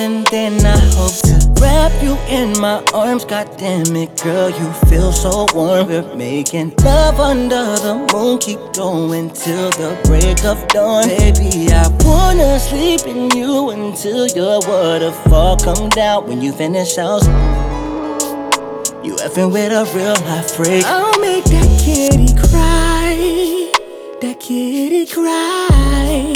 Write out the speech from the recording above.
And then I hope to wrap you in my arms. God damn it, girl, you feel so warm. We're making love under the moon. Keep going till the break of dawn. Baby, I wanna sleep in you until your waterfall come down. When you finish out, you effing with a real life freak. I'll make that kitty cry, that kitty cry.